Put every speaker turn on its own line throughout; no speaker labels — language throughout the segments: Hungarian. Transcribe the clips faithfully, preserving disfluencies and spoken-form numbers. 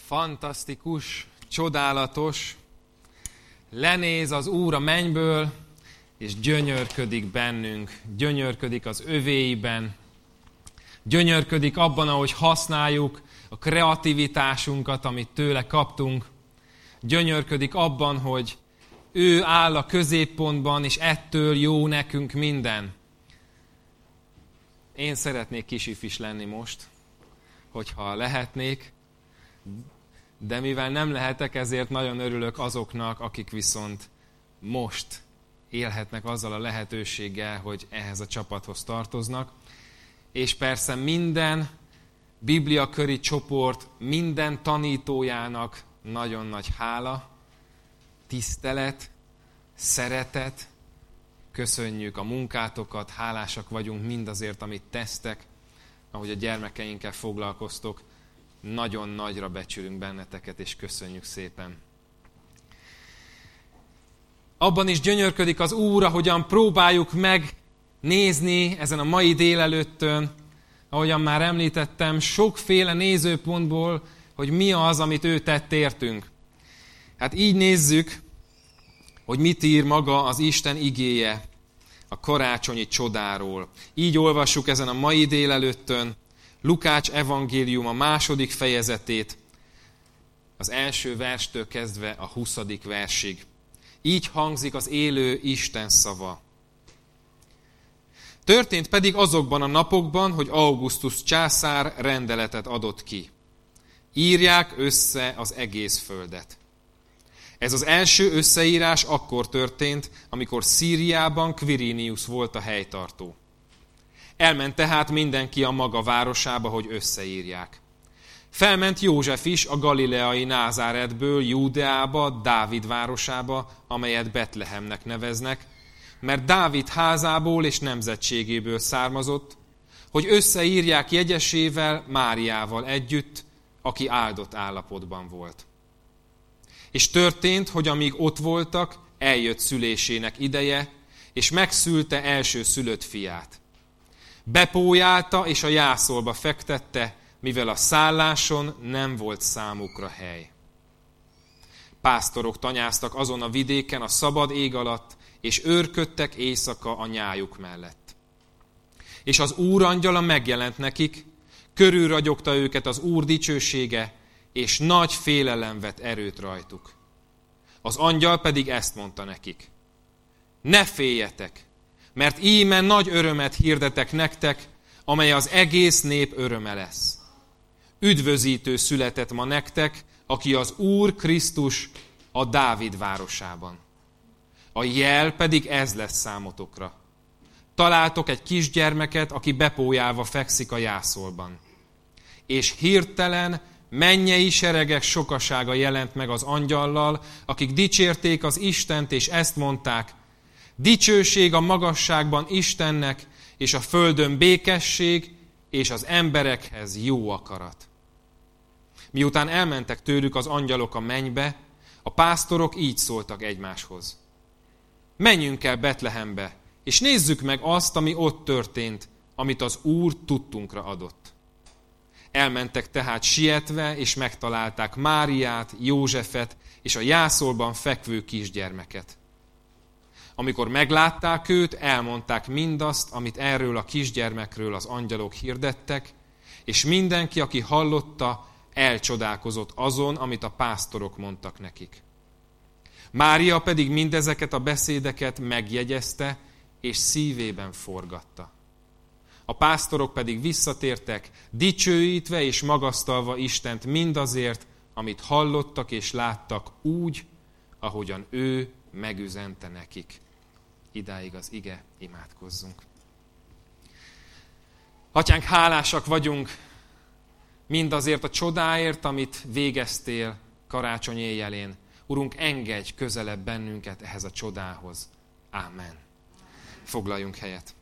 Fantasztikus, csodálatos, lenéz az Úr a mennyből, és gyönyörködik bennünk, gyönyörködik az övéiben, gyönyörködik abban, ahogy használjuk a kreativitásunkat, amit tőle kaptunk, gyönyörködik abban, hogy ő áll a középpontban, és ettől jó nekünk minden. Én szeretnék kisifis lenni most, hogyha lehetnék, de mivel nem lehetek, ezért nagyon örülök azoknak, akik viszont most élhetnek azzal a lehetőséggel, hogy ehhez a csapathoz tartoznak. És persze minden bibliaköri csoport, minden tanítójának nagyon nagy hála, tisztelet, szeretet. Köszönjük a munkátokat, hálásak vagyunk mindazért, amit tesztek, ahogy a gyermekeinkkel foglalkoztok. Nagyon nagyra becsülünk benneteket, és köszönjük szépen. Abban is gyönyörködik az Úr, ahogyan próbáljuk megnézni ezen a mai délelőttön, ahogyan már említettem, sokféle nézőpontból, hogy mi az, amit ő tett értünk. Hát így nézzük, hogy mit ír maga az Isten igéje a karácsonyi csodáról. Így olvassuk ezen a mai délelőttön Lukács evangélium a második fejezetét, az első verstől kezdve a huszadik versig. Így hangzik az élő Isten szava. Történt pedig azokban a napokban, hogy Augustus császár rendeletet adott ki. Írják össze az egész földet. Ez az első összeírás akkor történt, amikor Szíriában Quirinius volt a helytartó. Elment tehát mindenki a maga városába, hogy összeírják. Felment József is a galileai Názáretből Júdeába, Dávid városába, amelyet Betlehemnek neveznek, mert Dávid házából és nemzetségéből származott, hogy összeírják jegyesével, Máriával együtt, aki áldott állapotban volt. És történt, hogy amíg ott voltak, eljött szülésének ideje, és megszülte első szülött fiát. Bepójálta és a jászolba fektette, mivel a szálláson nem volt számukra hely. Pásztorok tanyáztak azon a vidéken a szabad ég alatt, és őrködtek éjszaka a nyájuk mellett. És az Úr angyala megjelent nekik, körülragyogta őket az Úr dicsősége, és nagy félelem vett erőt rajtuk. Az angyal pedig ezt mondta nekik: ne féljetek, mert íme nagy örömet hirdetek nektek, amely az egész nép öröme lesz. Üdvözítő született ma nektek, aki az Úr Krisztus a Dávid városában. A jel pedig ez lesz számotokra. Találtok egy kisgyermeket, aki bepójálva fekszik a jászolban. És hirtelen mennyei seregek sokasága jelent meg az angyallal, akik dicsérték az Istent, és ezt mondták: dicsőség a magasságban Istennek, és a földön békesség, és az emberekhez jó akarat. Miután elmentek tőlük az angyalok a mennybe, a pásztorok így szóltak egymáshoz: menjünk el Betlehembe, és nézzük meg azt, ami ott történt, amit az Úr tudtunkra adott. Elmentek tehát sietve, és megtalálták Máriát, Józsefet és a jászolban fekvő kisgyermeket. Amikor meglátták őt, elmondták mindazt, amit erről a kisgyermekről az angyalok hirdettek, és mindenki, aki hallotta, elcsodálkozott azon, amit a pásztorok mondtak nekik. Mária pedig mindezeket a beszédeket megjegyezte, és szívében forgatta. A pásztorok pedig visszatértek, dicsőítve és magasztalva Istent mindazért, amit hallottak és láttak úgy, ahogyan ő megüzente nekik. Idáig az ige, imádkozzunk. Atyánk, hálásak vagyunk mindazért a csodáért, amit végeztél karácsony éjjelén. Urunk, engedj közelebb bennünket ehhez a csodához. Ámen. Foglaljunk helyet.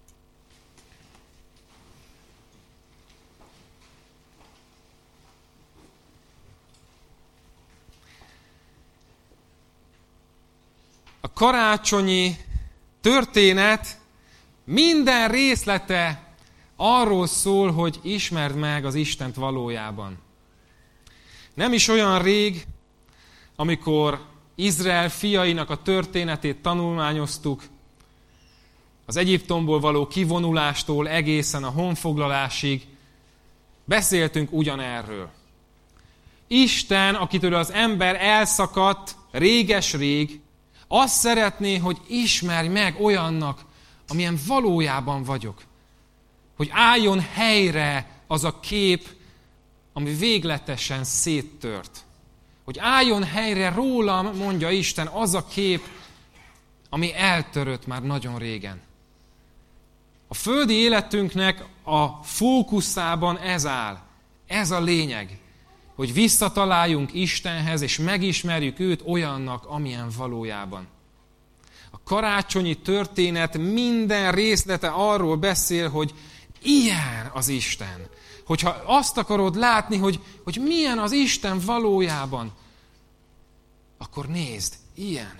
A karácsonyi történet minden részlete arról szól, hogy ismerd meg az Istent valójában. Nem is olyan rég, amikor Izrael fiainak a történetét tanulmányoztuk, az Egyiptomból való kivonulástól egészen a honfoglalásig, beszéltünk ugyanerről. Isten, akitől az ember elszakadt réges-rég, azt szeretné, hogy ismerj meg olyannak, amilyen valójában vagyok. Hogy álljon helyre az a kép, ami végletesen széttört. Hogy álljon helyre rólam, mondja Isten, az a kép, ami eltörött már nagyon régen. A földi életünknek a fókuszában ez áll. Ez a lényeg, hogy visszataláljunk Istenhez, és megismerjük őt olyannak, amilyen valójában. A karácsonyi történet minden részlete arról beszél, hogy ilyen az Isten. Hogyha azt akarod látni, hogy, hogy milyen az Isten valójában, akkor nézd, ilyen.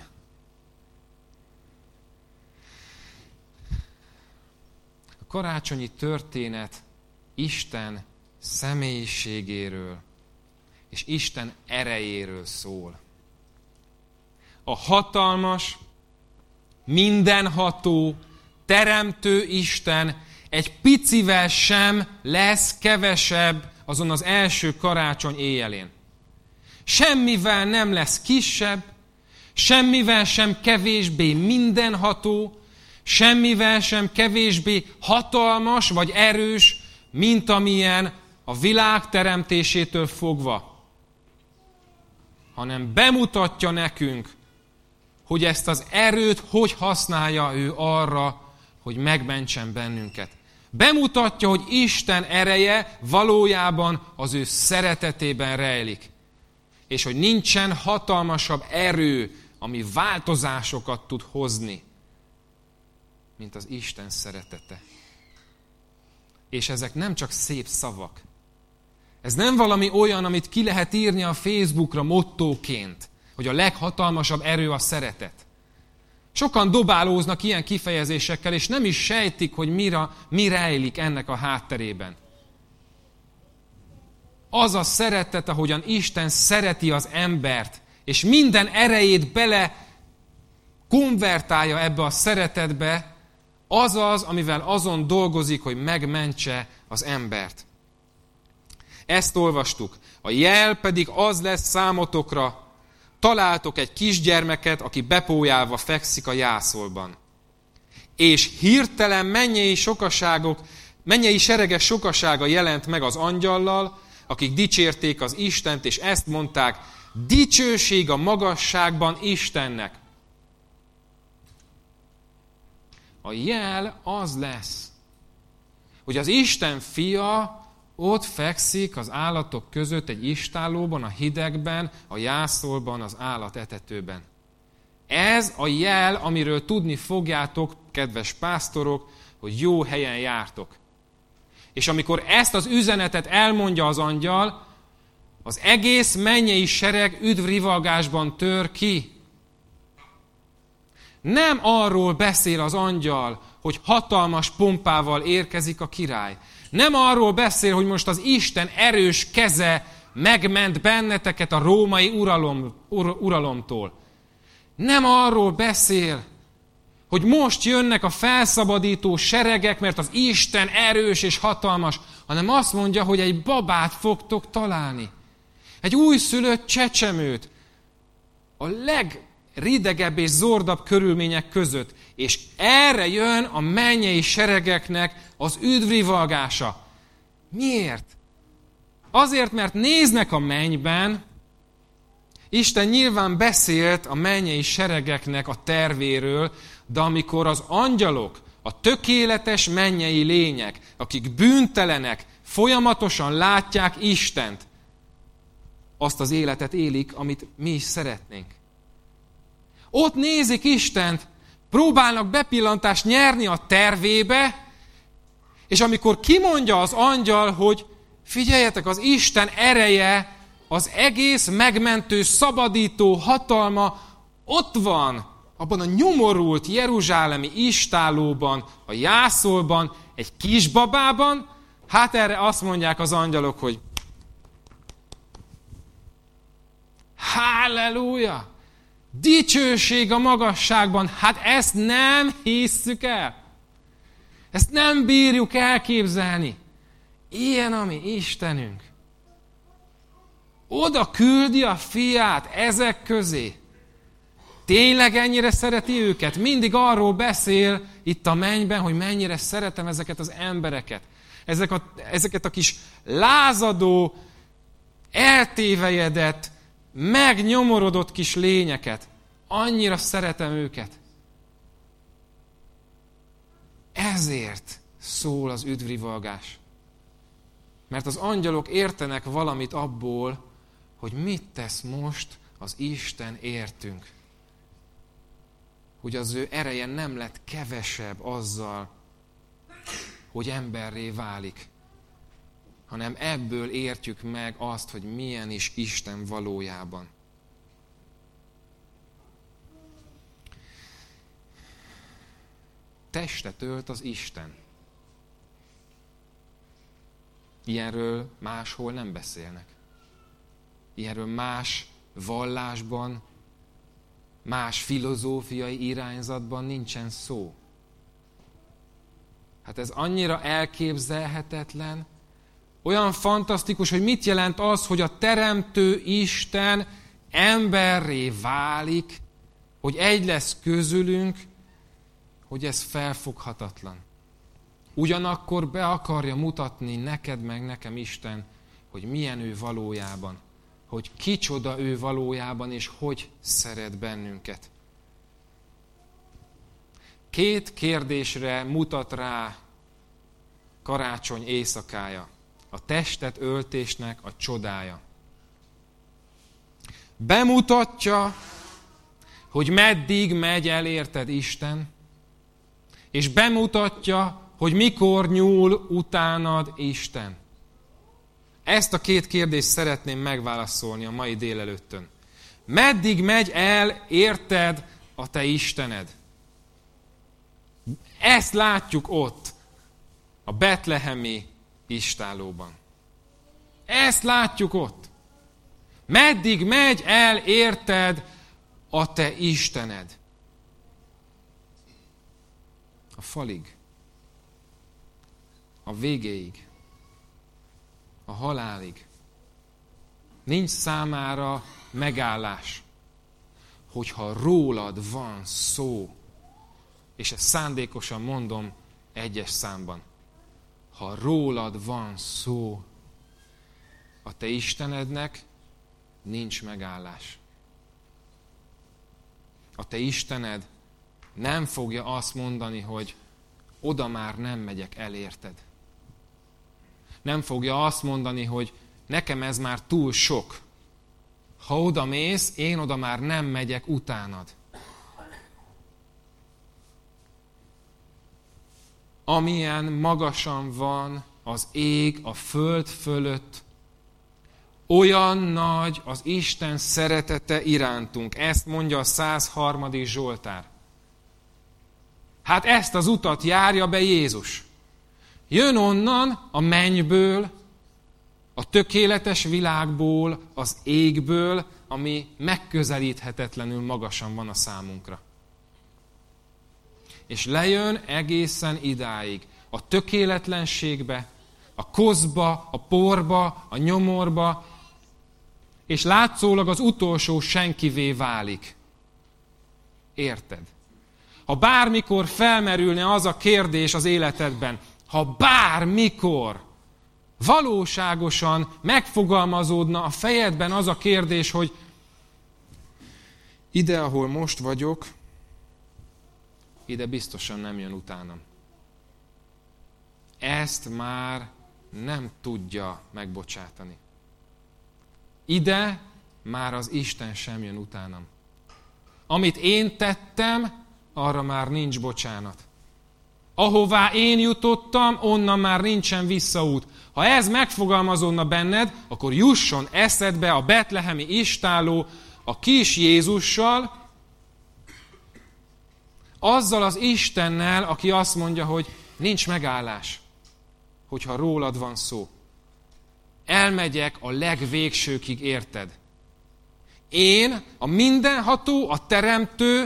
A karácsonyi történet Isten személyiségéről és Isten erejéről szól. A hatalmas, mindenható, teremtő Isten egy picivel sem lesz kevesebb azon az első karácsony éjjelén. Semmivel nem lesz kisebb, semmivel sem kevésbé mindenható, semmivel sem kevésbé hatalmas vagy erős, mint amilyen a világ teremtésétől fogva. Hanem bemutatja nekünk, hogy ezt az erőt hogy használja ő arra, hogy megmentsen bennünket. Bemutatja, hogy Isten ereje valójában az ő szeretetében rejlik. És hogy nincsen hatalmasabb erő, ami változásokat tud hozni, mint az Isten szeretete. És ezek nem csak szép szavak. Ez nem valami olyan, amit ki lehet írni a Facebookra mottóként, hogy a leghatalmasabb erő a szeretet. Sokan dobálóznak ilyen kifejezésekkel, és nem is sejtik, hogy mire, mi rejlik ennek a hátterében. Az a szeretet, ahogyan Isten szereti az embert, és minden erejét bele konvertálja ebbe a szeretetbe, az az, amivel azon dolgozik, hogy megmentse az embert. Ezt olvastuk. A jel pedig az lesz számotokra, találtok egy kisgyermeket, aki bepójálva fekszik a jászolban. És hirtelen mennyei sokaságok, mennyei sereges sokasága jelent meg az angyallal, akik dicsérték az Istent, és ezt mondták, dicsőség a magasságban Istennek. A jel az lesz, hogy az Isten fia ott fekszik az állatok között egy istállóban, a hidegben, a jászolban, az állatetetőben. Ez a jel, amiről tudni fogjátok, kedves pásztorok, hogy jó helyen jártok. És amikor ezt az üzenetet elmondja az angyal, az egész mennyei sereg üdvrivalgásban tör ki. Nem arról beszél az angyal, hogy hatalmas pompával érkezik a király. Nem arról beszél, hogy most az Isten erős keze megment benneteket a római uralom, ur, uralomtól. Nem arról beszél, hogy most jönnek a felszabadító seregek, mert az Isten erős és hatalmas, hanem azt mondja, hogy egy babát fogtok találni. Egy újszülött csecsemőt. A legridegebb és zordabb körülmények között. És erre jön a mennyei seregeknek az üdvrivalgása. Miért? Azért, mert néznek a mennyben, Isten nyilván beszélt a mennyei seregeknek a tervéről, de amikor az angyalok, a tökéletes mennyei lények, akik bűntelenek, folyamatosan látják Istent, azt az életet élik, amit mi is szeretnénk. Ott nézik Istent, próbálnak bepillantást nyerni a tervébe, és amikor kimondja az angyal, hogy figyeljetek, az Isten ereje, az egész megmentő, szabadító hatalma ott van, abban a nyomorult jeruzsálemi istállóban, a jászolban, egy kisbabában, hát erre azt mondják az angyalok, hogy Halleluja! Dicsőség a magasságban. Hát ezt nem hisszük el. Ezt nem bírjuk elképzelni. Ilyen a mi Istenünk. Oda küldi a fiát ezek közé. Tényleg ennyire szereti őket? Mindig arról beszél itt a mennyben, hogy mennyire szeretem ezeket az embereket. Ezek a, ezeket a kis lázadó, eltévejedett, megnyomorodott kis lényeket. Annyira szeretem őket. Ezért szól az üdvrivalgás. Mert az angyalok értenek valamit abból, hogy mit tesz most az Isten értünk. Hogy az ő ereje nem lett kevesebb azzal, hogy emberré válik, hanem ebből értjük meg azt, hogy milyen is Isten valójában. Testet ölt az Isten. Ilyenről máshol nem beszélnek. Ilyenről más vallásban, más filozófiai irányzatban nincsen szó. Hát ez annyira elképzelhetetlen, olyan fantasztikus, hogy mit jelent az, hogy a teremtő Isten emberré válik, hogy egy lesz közülünk, hogy ez felfoghatatlan. Ugyanakkor be akarja mutatni neked meg nekem Isten, hogy milyen ő valójában, hogy kicsoda ő valójában, és hogy szeret bennünket. Két kérdésre mutat rá karácsony éjszakája. A testet öltésnek a csodája. Bemutatja, hogy meddig megy el érted Isten, és bemutatja, hogy mikor nyúl utánad Isten. Ezt a két kérdést szeretném megválaszolni a mai délelőttön. Meddig megy el érted a te Istened? Ezt látjuk ott, a betlehemi istállóban. Ezt látjuk ott. Meddig megy el érted a te Istened? A falig. A végéig. A halálig. Nincs számára megállás, hogyha rólad van szó, és ezt szándékosan mondom egyes számban. Ha rólad van szó, a te Istenednek nincs megállás. A te Istened nem fogja azt mondani, hogy oda már nem megyek el érted. Nem fogja azt mondani, hogy nekem ez már túl sok. Ha oda mész, én oda már nem megyek utánad. Amilyen magasan van az ég a föld fölött, olyan nagy az Isten szeretete irántunk. Ezt mondja a száz harmadik Zsoltár. Hát ezt az utat járja be Jézus. Jön onnan a mennyből, a tökéletes világból, az égből, ami megközelíthetetlenül magasan van a számunkra. És lejön egészen idáig, a tökéletlenségbe, a koszba, a porba, a nyomorba, és látszólag az utolsó senkivé válik. Érted? Ha bármikor felmerülne az a kérdés az életedben, ha bármikor valóságosan megfogalmazódna a fejedben az a kérdés, hogy ide, ahol most vagyok, ide biztosan nem jön utánam. Ezt már nem tudja megbocsátani. Ide már az Isten sem jön utánam. Amit én tettem, arra már nincs bocsánat. Ahová én jutottam, onnan már nincsen visszaút. Ha ez megfogalmazódna benned, akkor jusson eszedbe a betlehemi istálló a kis Jézussal, azzal az Istennel, aki azt mondja, hogy nincs megállás, hogyha rólad van szó. Elmegyek a legvégsőkig érted. Én, a mindenható, a teremtő,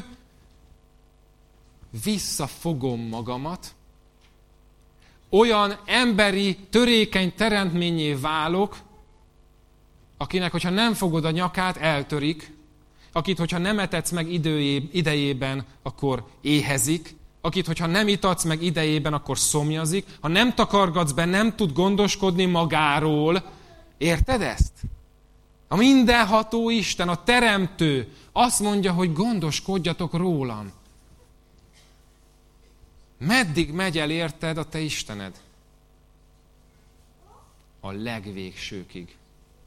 visszafogom magamat, olyan emberi, törékeny teremtménnyé válok, akinek, hogyha nem fogod a nyakát, eltörik, akit, hogyha nem etetsz meg idejében, akkor éhezik, akit, hogyha nem itatsz meg idejében, akkor szomjazik, ha nem takargatsz be, nem tud gondoskodni magáról. Érted ezt? A mindenható Isten, a teremtő azt mondja, hogy gondoskodjatok rólam. Meddig megy el, érted, a te Istened? A legvégsőkig.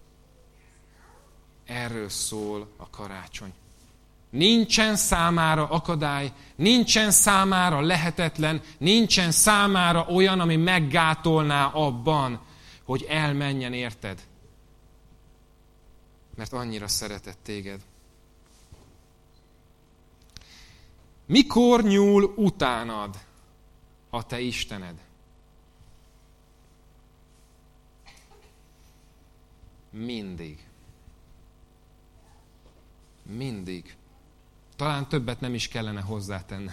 Erről szól a karácsony. Nincsen számára akadály, nincsen számára lehetetlen, nincsen számára olyan, ami meggátolná abban, hogy elmenjen, érted? Mert annyira szeretett téged. Mikor nyúl utánad a te Istened? Mindig. Mindig. Talán többet nem is kellene hozzátennem.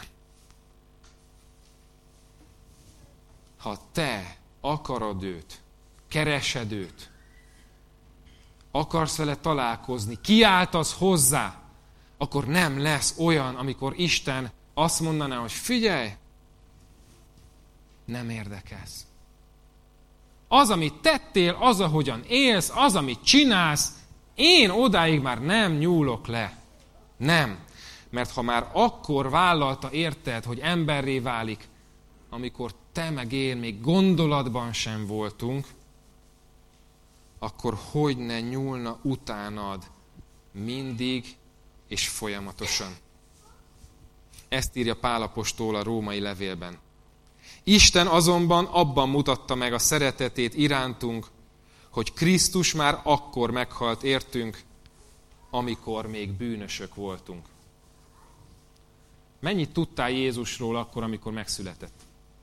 Ha te akarod őt, keresed őt, akarsz vele találkozni, kiáltasz hozzá, akkor nem lesz olyan, amikor Isten azt mondaná, hogy figyelj, nem érdekelsz. Az, amit tettél, az, ahogyan élsz, az, amit csinálsz, én odáig már nem nyúlok le. Nem. Mert ha már akkor vállalta, érted, hogy emberré válik, amikor te meg én még gondolatban sem voltunk, akkor hogy ne nyúlna utánad mindig és folyamatosan. Ezt írja Pál apostol a római levélben. Isten azonban abban mutatta meg a szeretetét irántunk, hogy Krisztus már akkor meghalt értünk, amikor még bűnösök voltunk. Mennyit tudtál Jézusról akkor, amikor megszületett?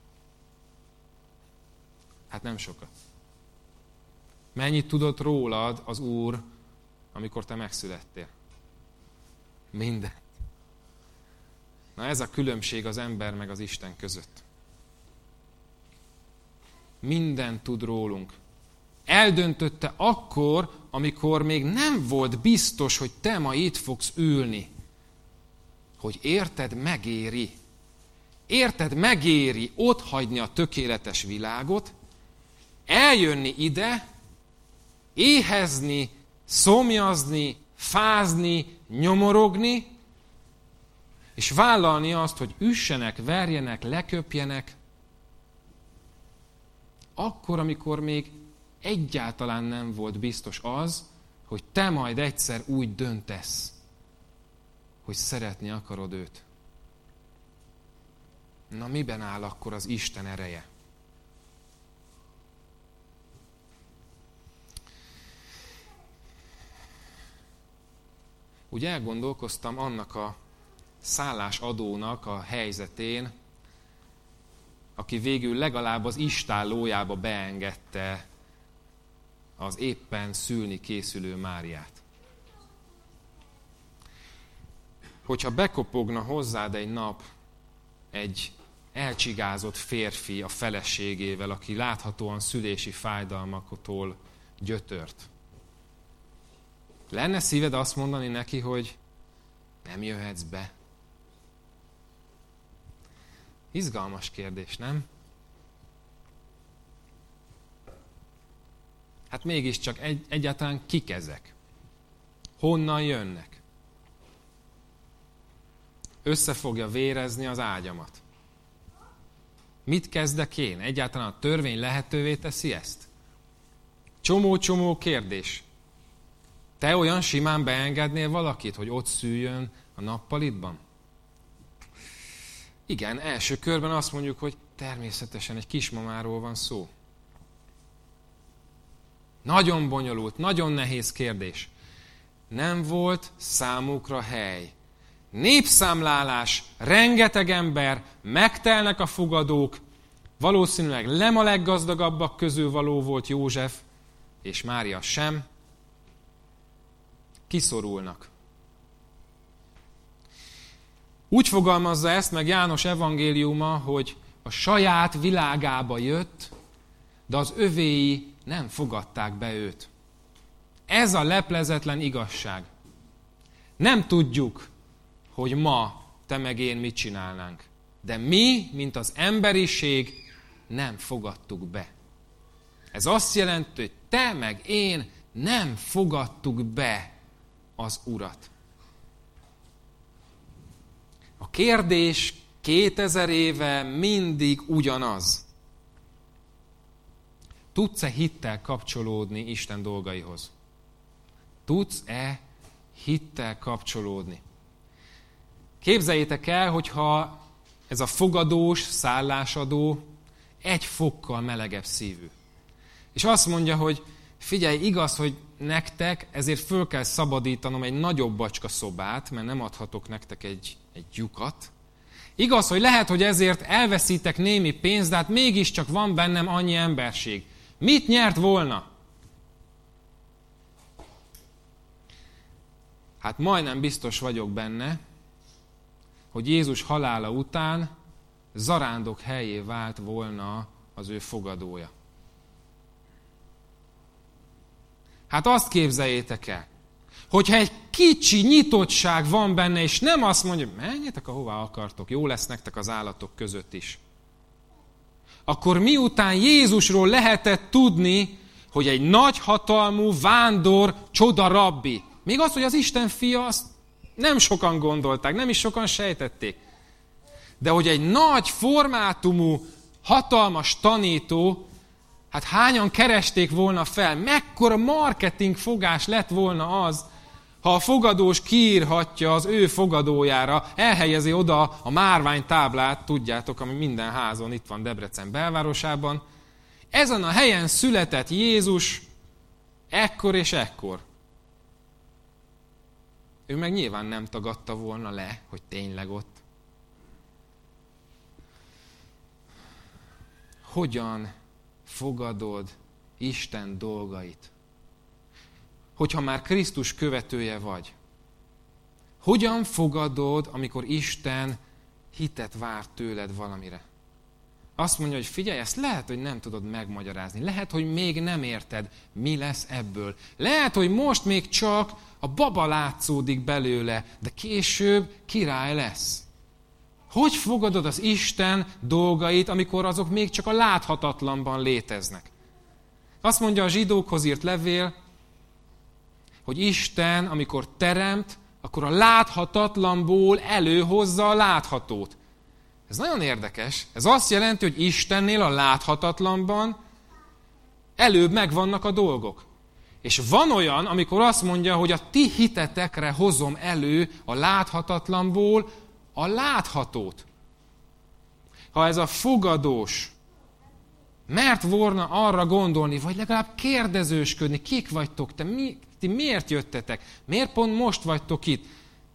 Hát nem sokat. Mennyit tudott rólad az Úr, amikor te megszülettél? Mindent. Na ez a különbség az ember meg az Isten között. Mindent tud rólunk. Eldöntötte akkor, amikor még nem volt biztos, hogy te ma itt fogsz ülni. Hogy érted, megéri. Érted, megéri otthagyni a tökéletes világot, eljönni ide, éhezni, szomjazni, fázni, nyomorogni, és vállalni azt, hogy üssenek, verjenek, leköpjenek, akkor, amikor még egyáltalán nem volt biztos az, hogy te majd egyszer úgy döntesz, hogy szeretni akarod őt. Na, miben áll akkor az Isten ereje? Úgy elgondolkoztam annak a szállásadónak a helyzetén, aki végül legalább az istállójába beengedte az éppen szülni készülő Máriát. Hogyha bekopogna hozzád egy nap egy elcsigázott férfi a feleségével, aki láthatóan szülési fájdalmaktól gyötört, lenne szíved azt mondani neki, hogy nem jöhetsz be? Izgalmas kérdés, nem? Hát mégiscsak egy, egyáltalán kik ezek? Honnan jönnek? Össze fogja vérezni az ágyamat. Mit kezdek én? Egyáltalán a törvény lehetővé teszi ezt? Csomó-csomó kérdés. Te olyan simán beengednél valakit, hogy ott szüljön a nappalitban? Igen, első körben azt mondjuk, hogy természetesen egy kismamáról van szó. Nagyon bonyolult, nagyon nehéz kérdés. Nem volt számukra hely. Népszámlálás, rengeteg ember, megtelnek a fogadók, valószínűleg nem a leggazdagabbak közül való volt József, és Mária sem. Kiszorulnak. Úgy fogalmazza ezt meg János evangéliuma, hogy a saját világába jött, de az övéi nem fogadták be őt. Ez a leplezetlen igazság. Nem tudjuk, hogy ma te meg én mit csinálnánk. De mi, mint az emberiség, nem fogadtuk be. Ez azt jelenti, hogy te meg én nem fogadtuk be az Urat. A kérdés kétezer éve mindig ugyanaz. Tudsz-e hittel kapcsolódni Isten dolgaihoz? Tudsz-e hittel kapcsolódni? Képzeljétek el, hogyha ez a fogadós, szállásadó egy fokkal melegebb szívű. És azt mondja, hogy figyelj, igaz, hogy nektek ezért föl kell szabadítanom egy nagyobb bacska szobát, mert nem adhatok nektek egy, egy lyukat. Igaz, hogy lehet, hogy ezért elveszítek némi pénzt, de hát mégiscsak van bennem annyi emberség. Mit nyert volna? Hát majdnem biztos vagyok benne, hogy Jézus halála után zarándok helyé vált volna az ő fogadója. Hát azt képzeljétek el, hogyha egy kicsi nyitottság van benne, és nem azt mondja, menjetek ahová akartok, jó lesz nektek az állatok között is. Akkor miután Jézusról lehetett tudni, hogy egy nagyhatalmú vándor csoda rabbi, még az, hogy az Isten fia, azt nem sokan gondolták, nem is sokan sejtették. De hogy egy nagy formátumú, hatalmas tanító, hát hányan keresték volna fel, mekkora marketing fogás lett volna az, ha a fogadós kiírhatja az ő fogadójára, elhelyezi oda a márványtáblát, tudjátok, ami minden házon itt van Debrecen belvárosában. Ezen a helyen született Jézus ekkor és ekkor. Ő meg nyilván nem tagadta volna le, hogy tényleg ott. Hogyan fogadod Isten dolgait? Hogyha már Krisztus követője vagy. Hogyan fogadod, amikor Isten hitet vár tőled valamire? Azt mondja, hogy figyelj, ezt lehet, hogy nem tudod megmagyarázni. Lehet, hogy még nem érted, mi lesz ebből. Lehet, hogy most még csak a baba látszódik belőle, de később király lesz. Hogy fogadod az Isten dolgait, amikor azok még csak a láthatatlanban léteznek? Azt mondja a zsidókhoz írt levél, hogy Isten, amikor teremt, akkor a láthatatlanból előhozza a láthatót. Ez nagyon érdekes. Ez azt jelenti, hogy Istennél a láthatatlanban előbb megvannak a dolgok. És van olyan, amikor azt mondja, hogy a ti hitetekre hozom elő a láthatatlanból a láthatót. Ha ez a fogadós mert volna arra gondolni, vagy legalább kérdezősködni, kik vagytok, te mi, ti miért jöttetek? Miért pont most vagytok itt?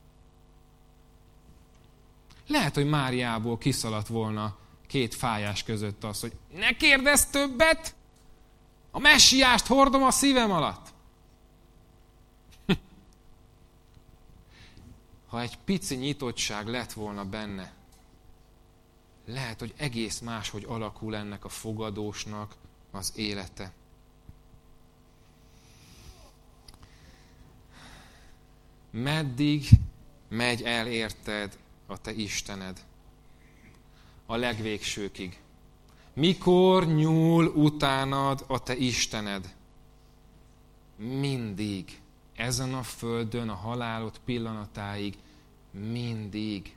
Lehet, hogy Máriából kiszaladt volna két fájás között az, hogy ne kérdezz többet, a messiást hordom a szívem alatt. Ha egy pici nyitottság lett volna benne, lehet, hogy egész máshogy alakul ennek a fogadósnak az élete. Meddig megy el érted a te Istened? A legvégsőkig. Mikor nyúl utánad a te Istened? Mindig. Ezen a földön, a halálod pillanatáig. Mindig.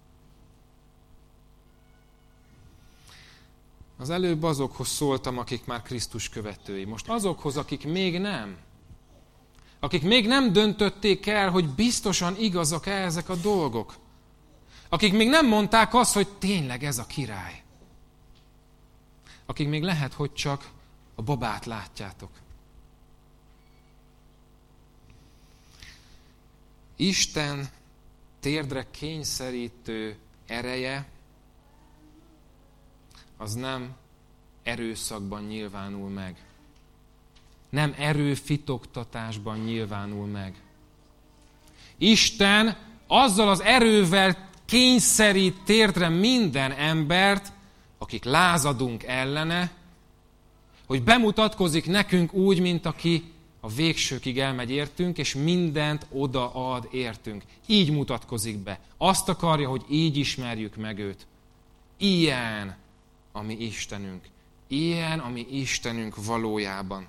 Az előbb azokhoz szóltam, akik már Krisztus követői. Most azokhoz, akik még nem. Akik még nem döntötték el, hogy biztosan igazak-e ezek a dolgok. Akik még nem mondták azt, hogy tényleg ez a király. Akik még lehet, hogy csak a babát látjátok. Isten térdre kényszerítő ereje az nem erőszakban nyilvánul meg. Nem erőfitoktatásban nyilvánul meg. Isten azzal az erővel kényszerít térdre minden embert, akik lázadunk ellene, hogy bemutatkozik nekünk úgy, mint aki a végsőkig elmegy értünk, és mindent odaad értünk. Így mutatkozik be. Azt akarja, hogy így ismerjük meg őt. Ilyen a mi Istenünk. Ilyen a mi Istenünk valójában.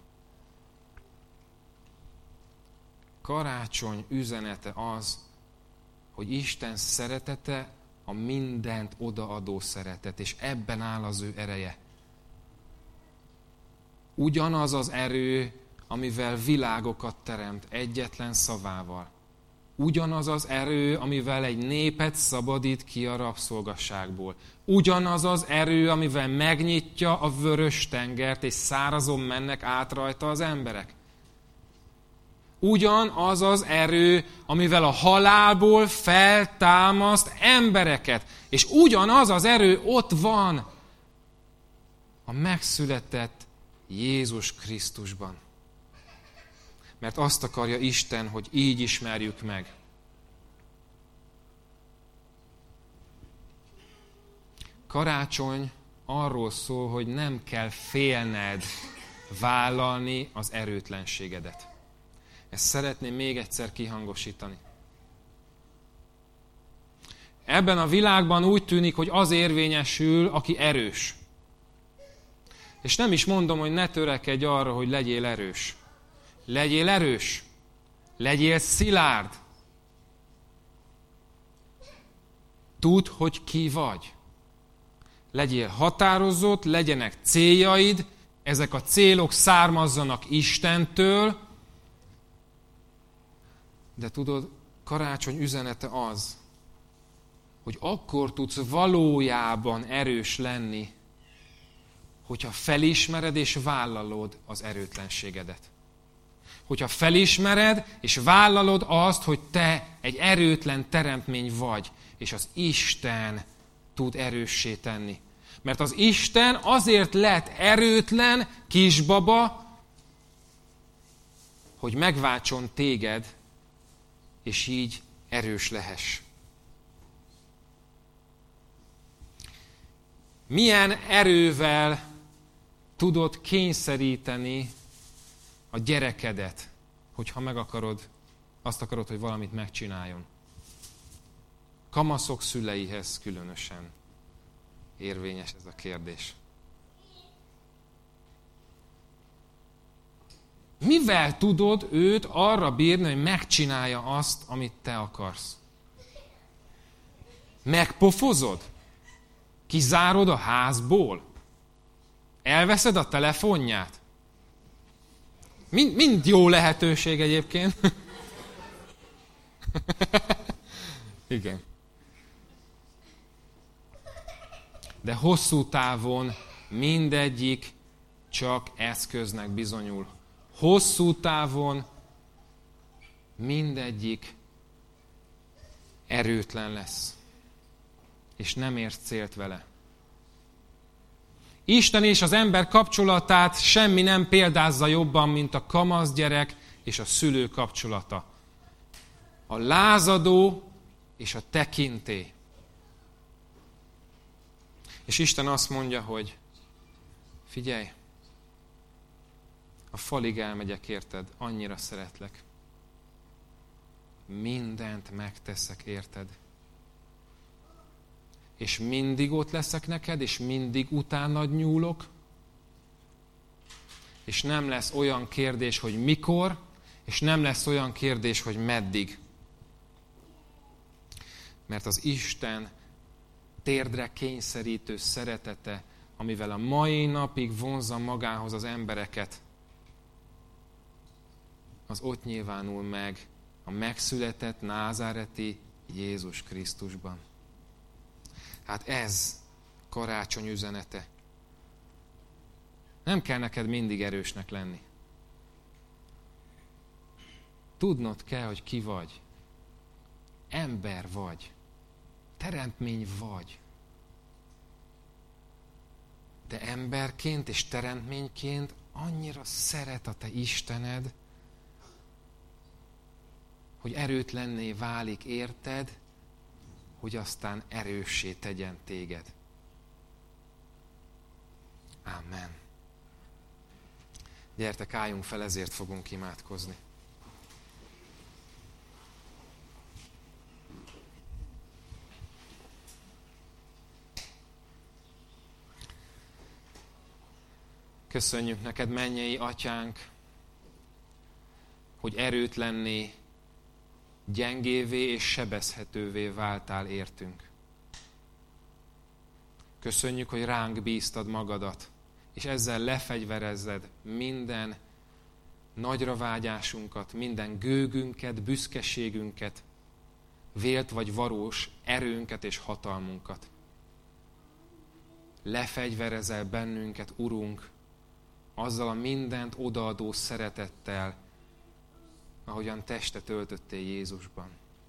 Karácsony üzenete az, hogy Isten szeretete a mindent odaadó szeretet, és ebben áll az ő ereje. Ugyanaz az erő, amivel világokat teremt egyetlen szavával. Ugyanaz az erő, amivel egy népet szabadít ki a rabszolgasságból. Ugyanaz az erő, amivel megnyitja a vörös tengert, és szárazon mennek át rajta az emberek. Ugyanaz az erő, amivel a halálból feltámaszt embereket. És ugyanaz az erő ott van a megszületett Jézus Krisztusban. Mert azt akarja Isten, hogy így ismerjük meg. Karácsony arról szól, hogy nem kell félned vállalni az erőtlenségedet. Ezt szeretném még egyszer kihangosítani. Ebben a világban úgy tűnik, hogy az érvényesül, aki erős. És nem is mondom, hogy ne törekedj arra, hogy legyél erős. Legyél erős. Legyél szilárd. Tudd, hogy ki vagy. Legyél határozott, legyenek céljaid, ezek a célok származzanak Istentől, de tudod, karácsony üzenete az, hogy akkor tudsz valójában erős lenni, hogyha felismered és vállalod az erőtlenségedet. Hogyha felismered és vállalod azt, hogy te egy erőtlen teremtmény vagy, és az Isten tud erőssé tenni. Mert az Isten azért lett erőtlen kisbaba, hogy megváltson téged, és így erős lehess. Milyen erővel tudod kényszeríteni a gyerekedet, hogyha meg akarod, azt akarod, hogy valamit megcsináljon? Kamaszok szüleihez különösen érvényes ez a kérdés. Mivel tudod őt arra bírni, hogy megcsinálja azt, amit te akarsz? Megpofozod? Kizárod a házból? Elveszed a telefonját? Mind, mind jó lehetőség egyébként. Igen. De hosszú távon mindegyik csak eszköznek bizonyul. Hosszú távon mindegyik erőtlen lesz, és nem érsz célt vele. Isten és az ember kapcsolatát semmi nem példázza jobban, mint a kamaszgyerek és a szülő kapcsolata. A lázadó és a tekintély. És Isten azt mondja, hogy figyelj, a falig elmegyek érted, annyira szeretlek. Mindent megteszek érted. És mindig ott leszek neked, és mindig utánad nyúlok. És nem lesz olyan kérdés, hogy mikor, és nem lesz olyan kérdés, hogy meddig. Mert az Isten térdre kényszerítő szeretete, amivel a mai napig vonzza magához az embereket, az ott nyilvánul meg a megszületett názáreti Jézus Krisztusban. Hát ez karácsony üzenete. Nem kell neked mindig erősnek lenni. Tudnod kell, hogy ki vagy. Ember vagy. Teremtmény vagy. De emberként és teremtményként annyira szeret a te Istened, hogy erőtlenné válik érted, hogy aztán erőssé tegyen téged. Amen. Gyertek, álljunk fel, ezért fogunk imádkozni. Köszönjük neked, mennyei Atyánk, hogy erőtlenné, gyengévé és sebezhetővé váltál értünk. Köszönjük, hogy ránk bíztad magadat, és ezzel lefegyverezzed minden nagyra vágyásunkat, minden gőgünket, büszkeségünket, vélt vagy valós erőnket és hatalmunkat. Lefegyverezel bennünket, Urunk, azzal a mindent odaadó szeretettel, ahogyan testet öltöttél Jézusban.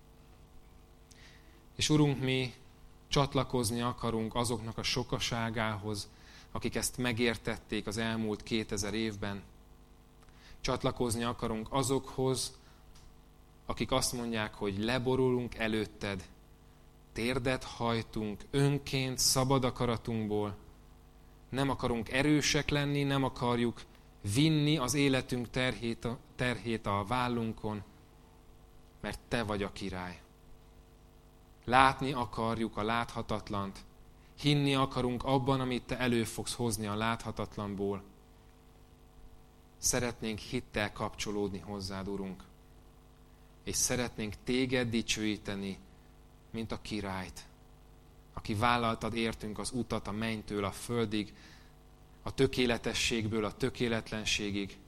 És Urunk, mi csatlakozni akarunk azoknak a sokaságához, akik ezt megértették az elmúlt kétezer évben. Csatlakozni akarunk azokhoz, akik azt mondják, hogy leborulunk előtted, térdet hajtunk önként, szabad akaratunkból, nem akarunk erősek lenni, nem akarjuk vinni az életünk terhét a, terhét a vállunkon, mert te vagy a király. Látni akarjuk a láthatatlant, hinni akarunk abban, amit te elő fogsz hozni a láthatatlanból. Szeretnénk hittel kapcsolódni hozzád, Urunk, és szeretnénk téged dicsőíteni, mint a királyt, aki vállaltad értünk az utat a mennytől a földig, a tökéletességből a tökéletlenségig.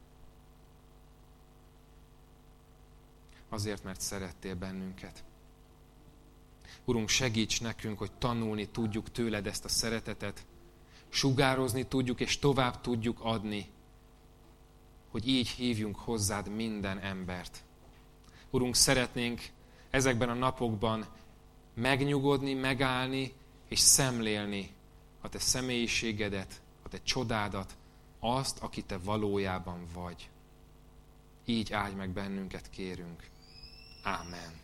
Azért, mert szerettél bennünket. Urunk, segíts nekünk, hogy tanulni tudjuk tőled ezt a szeretetet, sugározni tudjuk és tovább tudjuk adni, hogy így hívjunk hozzád minden embert. Urunk, szeretnénk ezekben a napokban megnyugodni, megállni és szemlélni a te személyiségedet, a te csodádat, azt, aki te valójában vagy. Így áldj meg bennünket, kérünk. Ámen.